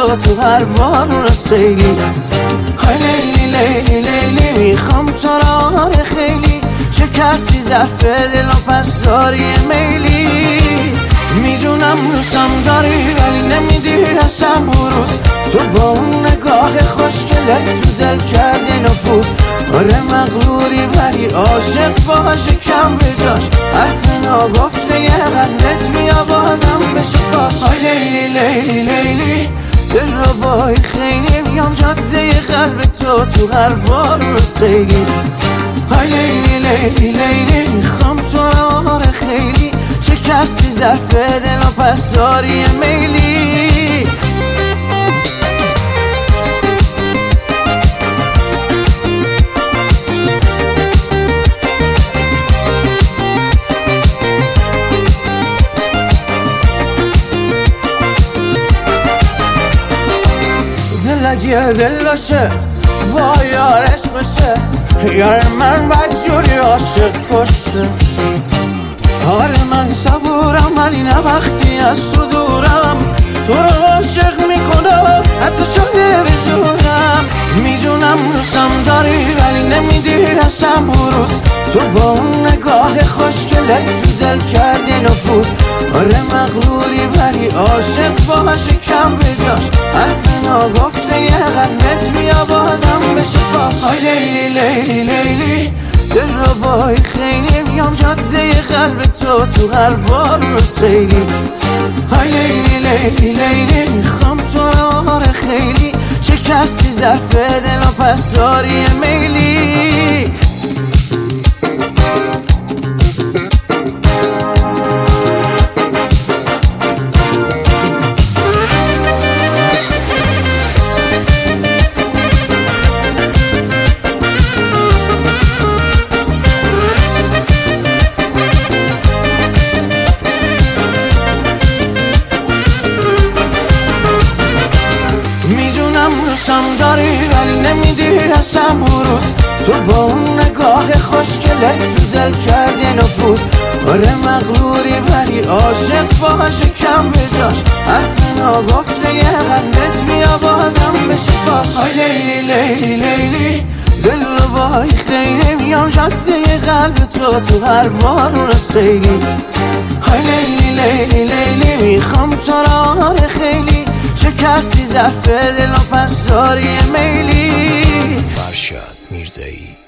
تو هر بارون سیلی. های لیلی لیلی لیلی میخوام تو را خیلی، شکستی ظرف دل و پس داری میلی. میدونم دوستم داری ولی نمیدی اصلا بروز، تو با اون نگاه خوشگلت تو دل کردی نفوذ. آره مغروری ولی عاشق باشه کم به جاش، حرف ناگفته یه قلبت بیا بازم بشه فاش. های لیلی لیلی لیلی دل رو بای خیلی، میام جاده قلب تو هر بار رو سیلی. های لیلی لیلی لیلی میخوام تو را خیلی، شکستی ظرف دل و پس داری میلی. دل اگه دل باشه با یارش باشه، یار من بدجوری عاشق کشه. آره من صبورم ولی نه وقتی از تو دورم، تو رو عاشق میکنم حتی شده بزورم. میدونم دوستم داری ولی نمیدی اصلا بروز، تو با اون نگاه خوشگلت تو دل کردی نفوذ. آره مغروری ولی عاشق باشه کم به جاش، حرف ناگفته یه قلبت بیا بازم بشه فاش. های لیلی لیلی لیلی دل رو بای خیلی، میام جاده قلب تو هر بار رو سیلی. های لیلی لیلی لیلی میخوام تو را خیلی، شکستی ظرف دل و پس داری میلی. دوستم داری ولی نمیدی اصلا بروز، تو با اون نگاه خوشگلت تو دل کردی نفوذ. آره مغروری ولی عاشق باشه کم به جاش، حرف ناگفته یه قلبت بیا بازم بشه فاش. های لیلی لیلی لیلی دل رو بای خیلی، میام جاده قلب تو هر بارون سیلی. های لیلی لیلی لیلی میخوام تو را خیلی، شکستی ظرف دل و پس داری میلی. فرشاد میرزایی.